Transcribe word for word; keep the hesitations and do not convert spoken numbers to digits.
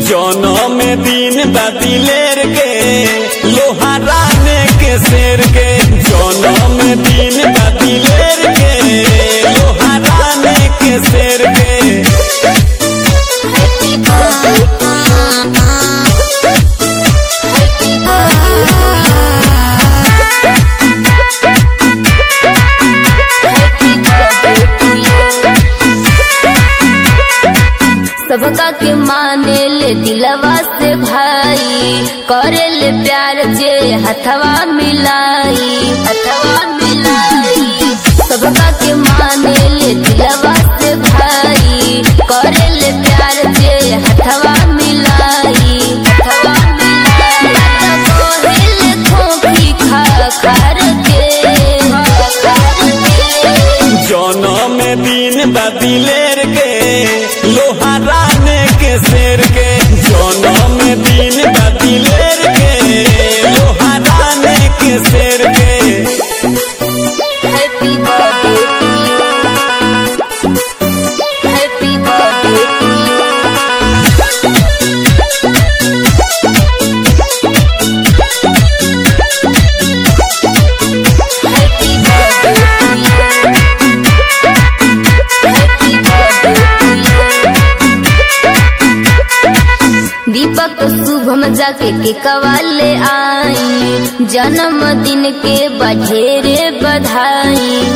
जौनों में दिन बदिलेर के लोहाराने के शेर के जौनों में दिन बदिलेर के लोहाराने के शेर के सबका के माने ले दिलवा से भाई करे ले प्यार जे हथवा मिलाई हथवा मिलाई सबका के माने ले दिलवा से भाई करे ले प्यार जे हथवा मिलाई हथवा मिलाई कोहिल खोखी खा खार के जौनों में दिन बदिलेर के लोहाराने के शेर के जौनों में दिन बदिलेर के लोहाराने के शेर के happy birthday happy birthday Deepak Shubham जाके के कवाले आई जन्मदिन के बढेरे बधाई